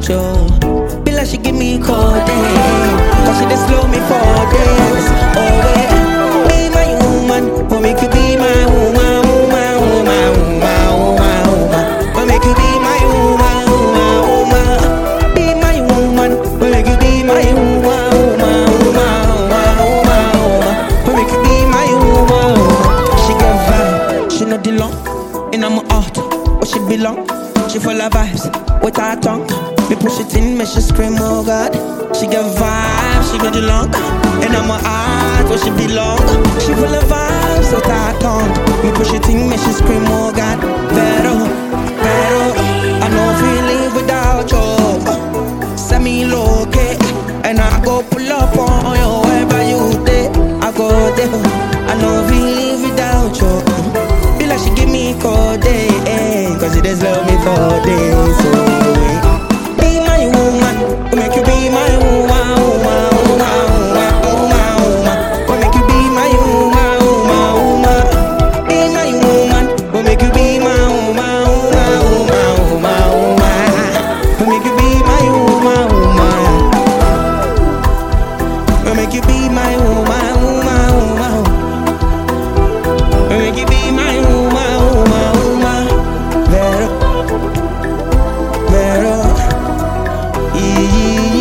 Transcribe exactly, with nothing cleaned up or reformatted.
without you. Be like she give me cold day, cause she just slow me for days. Oh wait, be my woman, oh make you be my woman, woman, woman, woman, woman, woman. Oh make you be my woman, woman, woman. Be my woman, oh make you be my woman, woman, woman, woman, woman, woman. Oh make you be my woman. She get vibe, she know the long, and I'm a art, oh she belong. She full of vibes, with her tongue. Me push it in, make she scream, oh God. She get vibes, she got the long. And I'm a heart where she belong. She full of vibes, with her tongue. Me push it in, make she scream, oh God. Pero, pero, I know if we live without you. Send me low, okay. And I go pull up on you, wherever you there. I go there. I know if we live without you. Be like she give me cold day, eh, cause she just love me for days. So be my woman, make you be my woman, woman, woman, woman, woman, woman. Will make you be my woman, woman, woman. Be my woman, will make you be my woman, woman, woman, woman, woman. Will make you be my woman, woman. Will make you be my woman, woman, woman. Will make you be my woman, woman, woman. Vero, Vero, yeah.